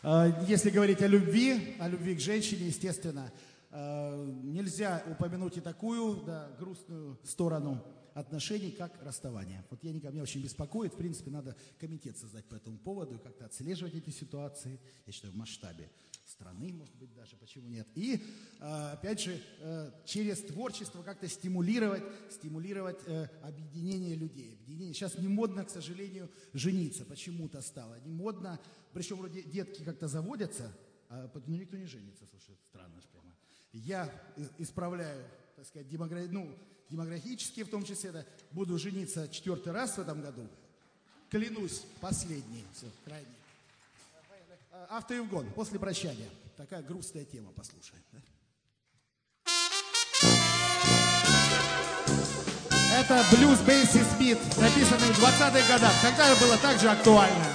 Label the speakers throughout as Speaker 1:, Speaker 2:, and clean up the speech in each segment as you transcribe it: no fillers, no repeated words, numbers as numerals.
Speaker 1: Если говорить о любви к женщине, естественно, нельзя упомянуть и такую, да, грустную сторону отношений, как расставание. Вот меня очень беспокоит, в принципе, надо комитет создать по этому поводу и как-то отслеживать эти ситуации, я считаю, в масштабе страны, может быть, даже, почему нет. И, опять же, через творчество как-то стимулировать объединение людей. Сейчас не модно, к сожалению, жениться, почему-то стало. Не модно, причем вроде детки как-то заводятся, но никто не женится, слушай, странно же прямо. Я исправляю, так сказать, демографически в том числе, да, буду жениться 4-й раз в этом году. Клянусь, последний, все, крайний. After you've gone, после прощания. Такая грустная тема, послушаем. Да? Это блюз Бейси Смит, написанный в 20-х годах. Тогда было также актуально.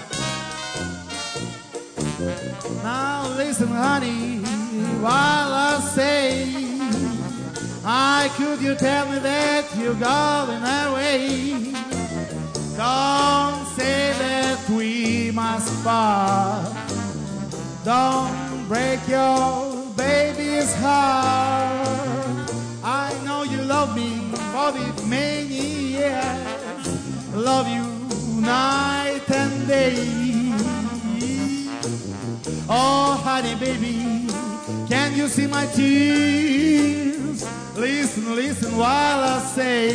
Speaker 1: Now listen, honey, while I say, why could you tell me that you're going away? Don't say that we must part. Don't break your baby's heart. I know you love me for the many years. Love you night and day. Oh, honey, baby, can you see my tears? Listen, listen while I say,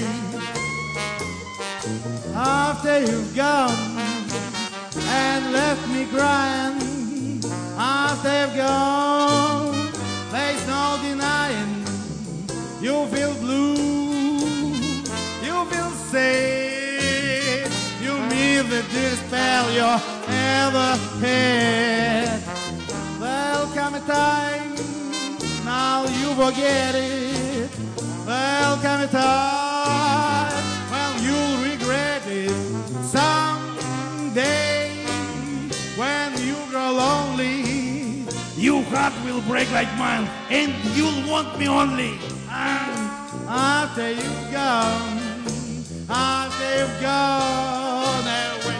Speaker 1: after you've gone and left me crying, after you've gone, there's no denying, you feel blue, you feel sad, you mean the despair you ever had. There'll come a time, now you forget it. There'll come a time when you'll regret it. Someday, when you grow lonely, your heart will break like mine, and you'll want me only. After you've gone away.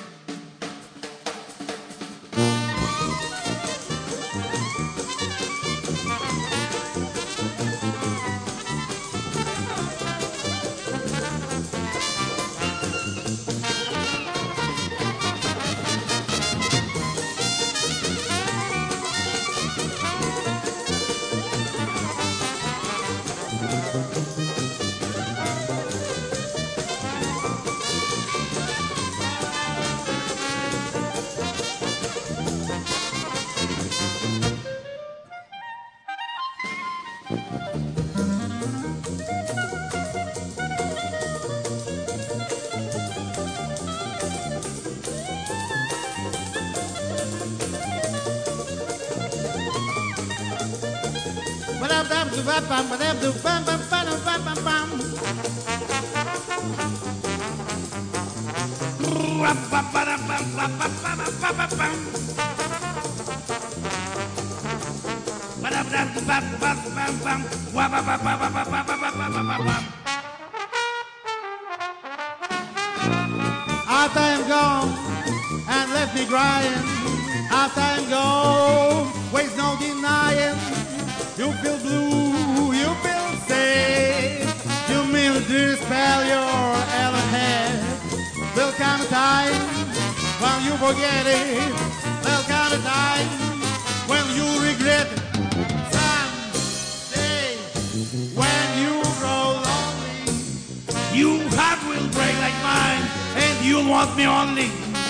Speaker 1: After I'm gone and left me crying, after I'm gone, waste no denying. You feel blue, you feel sad, you mean the despair you ever had. There'll come a time when you forget it. There'll come a time when you regret it. Someday, when you grow lonely, your heart will break like mine, and you'll want me only.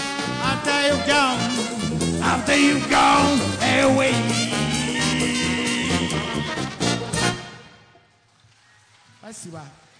Speaker 1: After you've gone away. Спасибо.